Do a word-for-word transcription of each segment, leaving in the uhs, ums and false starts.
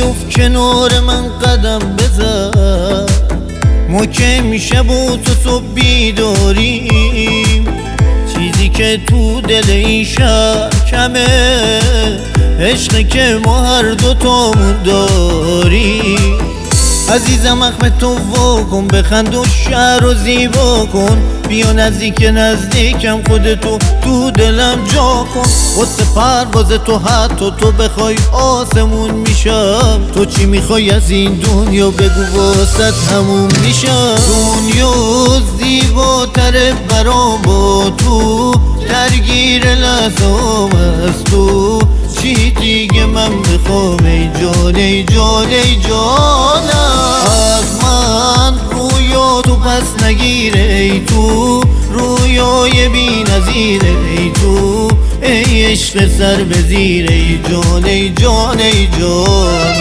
گفت کنار من قدم بزن، ما که میشه با تو صبح بیداریم. چیزی که تو دل این شهر کمه، عشقی که ما هر دوتامون داریم. عزیزم اخم تو واکن، بخند و شهر رو زیبا کن. بیا نزدیک نزدیکم، خودتو تو دلم جا کن. واسه پرواز تو حتی تو بخوای آسمون میشم. تو چی میخوای از این دنیا بگو واسه همون میشم. دنیا زیباتره برام با تو، درگیر لحظام از تو. چی دیگه من بخوام ای جان ای جان ای جانم. از من رویا تو پس نگیره ای تو، رویای بی نظیره ای تو. ای عشق سر به زیر ای جان ای جان ای جانم.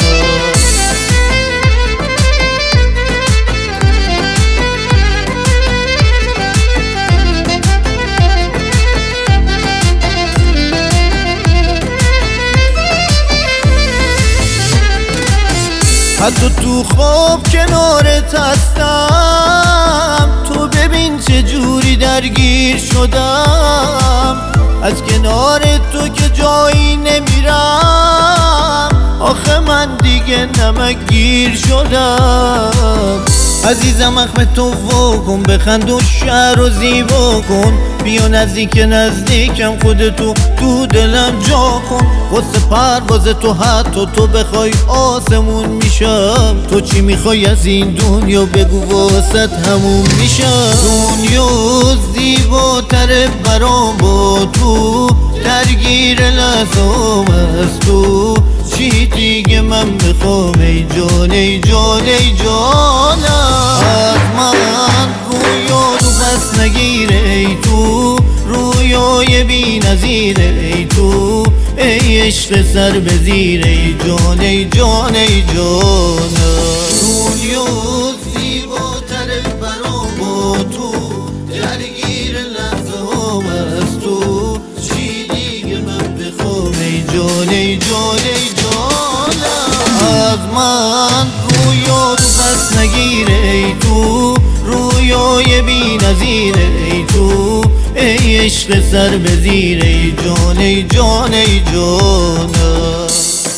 حتی تو خواب کنارت هستم، تو ببین چه جوری درگیر شدم. از کنار تو که جایی نمیرم، آخه من دیگه نمک گیر شدم. عزیزم اخم تو واکن، بخند و شهر رو زیبا کن. بیا نزدیک نزدیکم، خودتو تو دلم جا کن. واسه پرواز تو حتی تو بخوای آسمون میشم. تو چی میخوای از این دنیا بگو واسه همون میشم. دنیا زیباتره برام با تو، درگیر لحظام از تو. چی دیگه من بخوام ای جان ای جان ای جانم. از من رویا تو پس نگیره ای تو، رویای بی نظیره ای تو. ای عشق سر به زیر ای جان ای جان ای جانم. دنیا زیباتره برام با تو، درگیر لحظام از تو. چی دیگه من بخوام ای جان ای جان ای جانم. از من رویا تو پس نگیره ای تو، رویای بی نظیره ای تو. ای عشق سر به زیر ای جان ای جان ای جانم.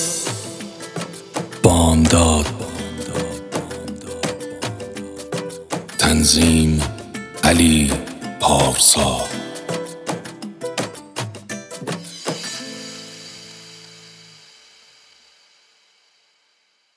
بامداد تنظیم علی پارسا.